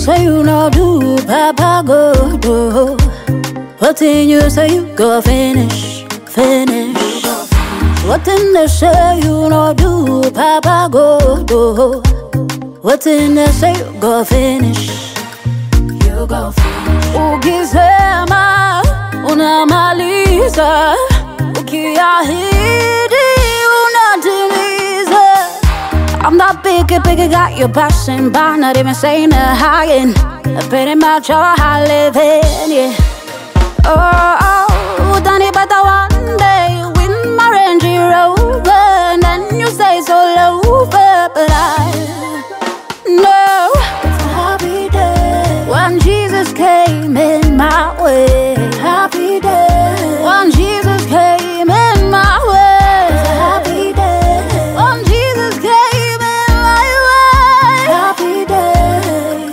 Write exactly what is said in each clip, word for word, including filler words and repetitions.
say you no do, Papa go do. What thing you say you go finish, finish. What thing they say you no do, Papa go do. What thing they say you go finish, you go finish. Ukisema unamaliza, ukiahidi unatimiza. I'm that big, big, got you passing by, not even saying a hi. Pretty much all I live in, yeah. Oh, oh, done it better one day. You win my Range Rover, and then you say it's all over. But I know it's a happy day when Jesus came in my way. Happy day when Jesus came in my way. It's a happy day when Jesus came in my way. Happy day,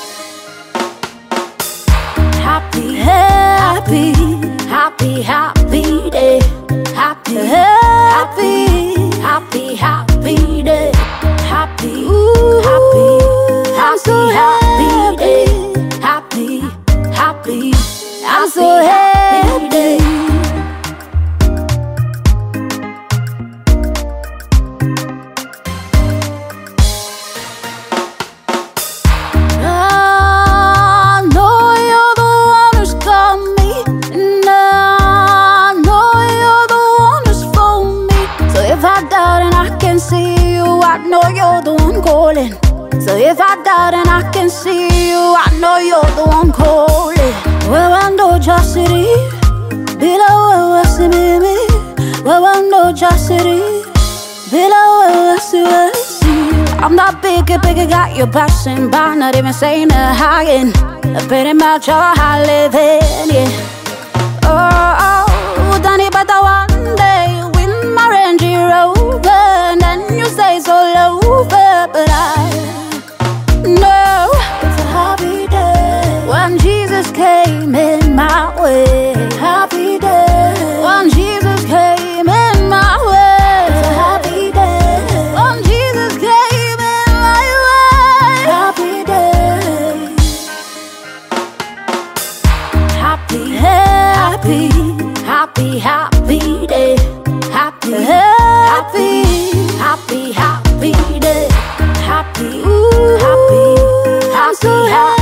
happy, happy, happy, happy day. Happy, happy, happy, happy day. Happy, happy, happy, happy day. Happy, happy, I'm so happy. I know you're the one who's got me, and I know you're the one who's for me. So if I doubt and I can see you, I know you're the one calling. So if I doubt and I can see you, I know you're the one calling. Wewando jasiri, bila wewe si mimi. Wewando jasiri, bila wewe si wesi. I'm that big, big, got you passing by, not even saying a hi. Pretty much all I live in, yeah. Oh, oh, done it better one day. You win my Range Rover, and then you say it's all over. But I know it's a happy day when Jesus came in my way. Happy day when Jesus came in my way. It's a happy day when Jesus came in my way. Happy day, happy, happy, happy, happy day. Happy, happy, happy, happy day. Happy, happy, happy, happy.